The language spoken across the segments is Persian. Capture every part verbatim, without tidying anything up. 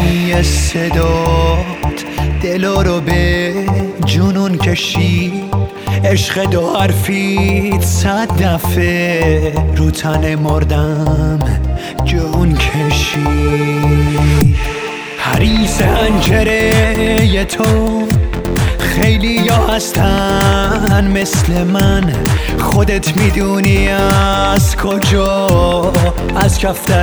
تنهایی صدات دلو رو به جنون کشید. عشق دو حرفیت صد دفعه رو تن مردم جون کشید. حریص حنجره تو خیلی یا هستن مثل من، خودت میدونی از کجا، از کفتر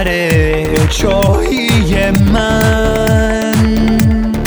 چاهی من.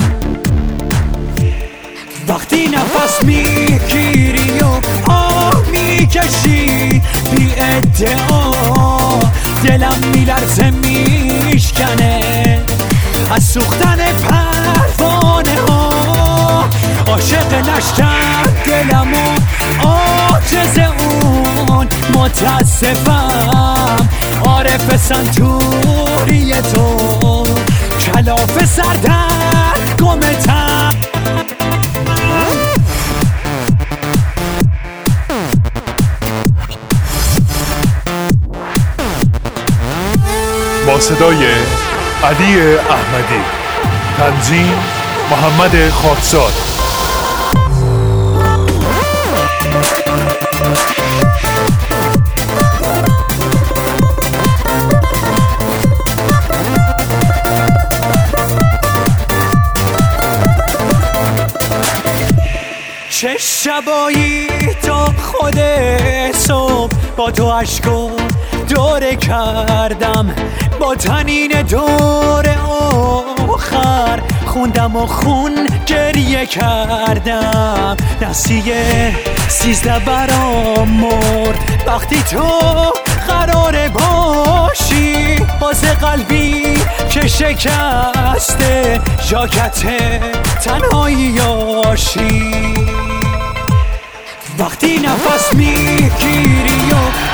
وقتی نفس میگیری و آه میکشی بی ادعا، دلم میلرزه میشکنه از سوختن پروانه ها. عاشق نشکن دلم و عاجز اون متاسفم. عارف سنتوری تو کلاف سردر گمتم. با صدای علی احمدی، تنظیم محمد خاکزاد. چه شبایی تا خود صبح با تو عشقو دوره کردم، با تنین دور آخر خوندم و خون گریه کردم. نسیه سیزده برام مرد وقتی تو قراره باشی، باز قلبی که شکسته ژاکت تنهاییاشی. وقتی نفس میگیری و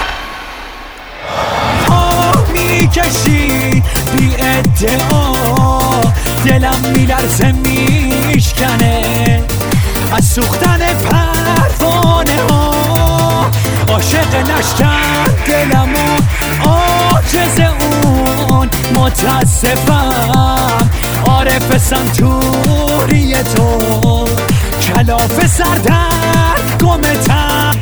آه میکشی بی ادعا، دلم میلرزه میشکنه از سوختن پروانه ها. عاشق نشکن دلم و عاجز اون متاسفم. عارف سنتوری تو کلاف سردر گمتم.